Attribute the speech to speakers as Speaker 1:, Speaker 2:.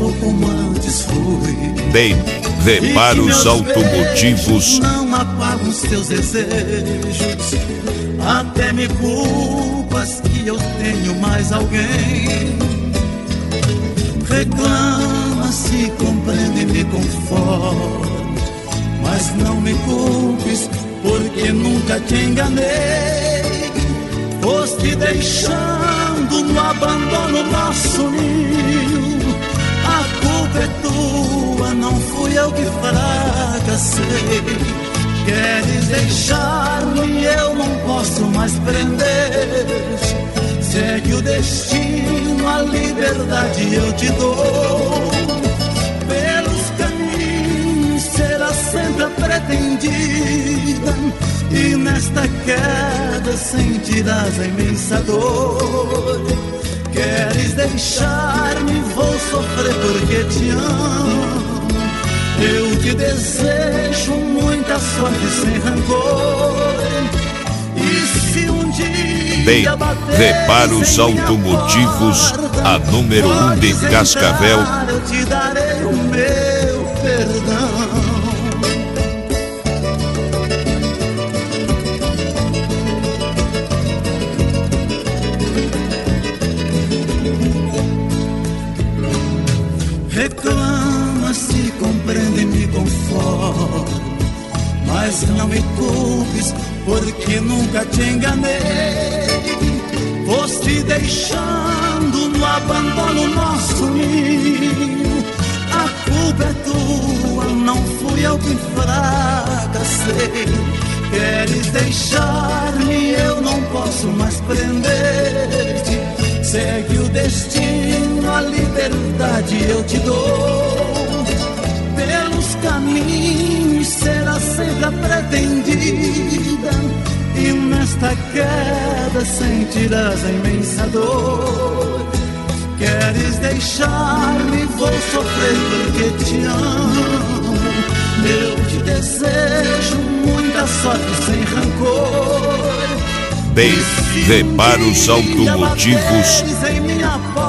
Speaker 1: sou como antes fui.
Speaker 2: Bem, Reparos Automotivos.
Speaker 1: Não apagam os teus desejos, até me culpas que eu tenho mais alguém. Reclama, se compreende e me conforme, mas não me culpes, porque nunca te enganei. Foste deixando no abandono nosso ninho. A culpa é tua, não fui eu que fracassei. Queres deixar-me, eu não posso mais prender. Segue o destino, a liberdade eu te dou. Pelos caminhos será sempre a pretendida, e nesta queda sentirás a imensa dor. Queres deixar-me, vou sofrer porque te amo. Eu te desejo muita sorte sem rancor. E se um dia
Speaker 2: Bem, Reparos Automotivos, a número 1 de Cascavel.
Speaker 1: Eu te darei o meu perdão. Reclama, se compreende e me conforme, mas não me culpes, porque nunca te enganei. Foste deixando no abandono nosso ninho. A culpa é tua, não fui eu que fracassei. Queres deixar-me, eu não posso mais prender-te. Segue o destino, a liberdade eu te dou. Pelos caminhos será sempre a pretendida, e nesta queda sentirás a imensa dor. Queres deixar-me, vou sofrer porque te amo. Eu te desejo muita sorte sem rancor.
Speaker 2: Bem, Reparos Automotivos.
Speaker 1: Em minha